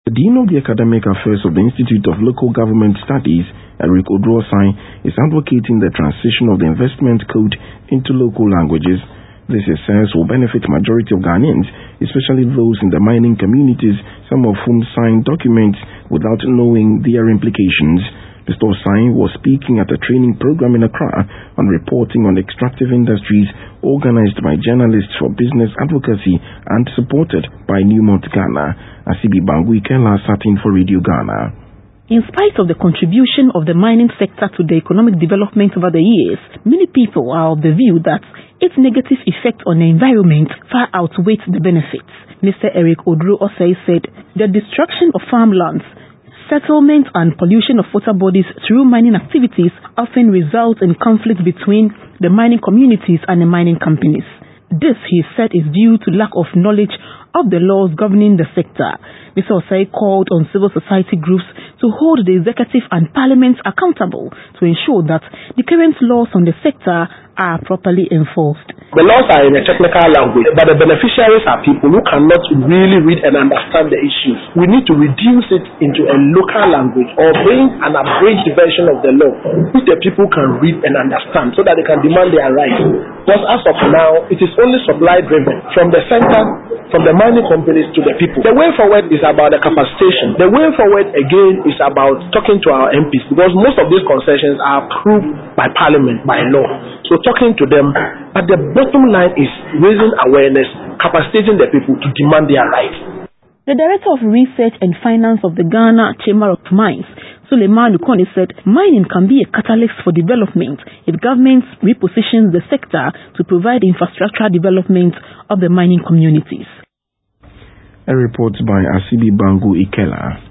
The Dean of the Academic Affairs of the Institute of Local Government Studies, Eric Odrosai, is advocating the transition of the investment code into local languages. This, he says, will benefit majority of Ghanaians, especially those in the mining communities, some of whom sign documents without knowing their implications. Mr. Osai was speaking at a training program in Accra on reporting on extractive industries organized by journalists for business advocacy and supported by Newmont Ghana. Asibi Bangu Ikela sat in for Radio Ghana. In spite of the contribution of the mining sector to the economic development over the years, many people are of the view that its negative effect on the environment far outweighs the benefits. Mr. Eric Odro Osei said the destruction of farmlands, settlement and pollution of water bodies through mining activities often results in conflict between the mining communities and the mining companies. This, he said, is due to lack of knowledge of the laws governing the sector. Mr. Osei called on civil society groups to hold the executive and parliament accountable to ensure that the current laws on the sector are properly enforced. The laws are in a technical language, but the beneficiaries are people who cannot really read and understand the issues. We need to reduce it into a local language or bring an abridged version of the law which the people can read and understand so that they can demand their rights. Because as of now, it is only supply driven from the center, from the mining companies to the people. The way forward is about the capacitation. The way forward again is about talking to our MPs, because most of these concessions are approved by parliament, by law. So talking to them, but the bottom line is raising awareness, capacitating the people to demand their rights. The Director of Research and Finance of the Ghana Chamber of Mines, Suleiman Ukoni, said mining can be a catalyst for development if government repositions the sector to provide infrastructural development of the mining communities. A report by Asibi Bangu Ikela.